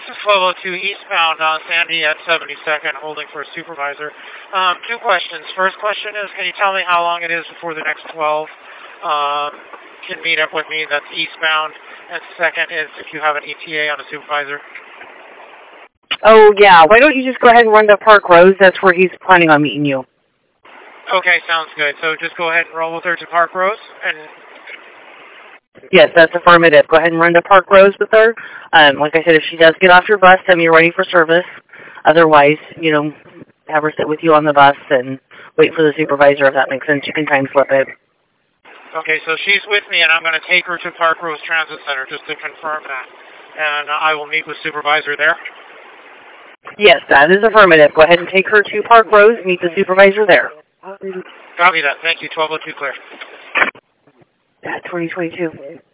This is 1202 eastbound on Sandy at 72nd, holding for a supervisor. Two questions. First question is, can you tell me how long it is before the next 12 can meet up with me that's eastbound? And second is if you have an ETA on a supervisor. Oh, yeah. Why don't you just go ahead and run to Park Rose? That's where he's planning on meeting you. Okay, sounds good. So just go ahead and roll with her to Park Rose. And yes, that's affirmative. Go ahead and run to Park Rose with her. Like I said, if she does get off your bus, tell me you're ready for service. Otherwise, have her sit with you on the bus and wait for the supervisor, if that makes sense. You can time slip it. Okay, so she's with me, and I'm going to take her to Park Rose Transit Center just to confirm that. And I will meet with supervisor there. Yes, that is affirmative. Go ahead and take her to Park Rose, meet the supervisor there. Copy that. Thank you. 1202 clear. Yeah, 2022.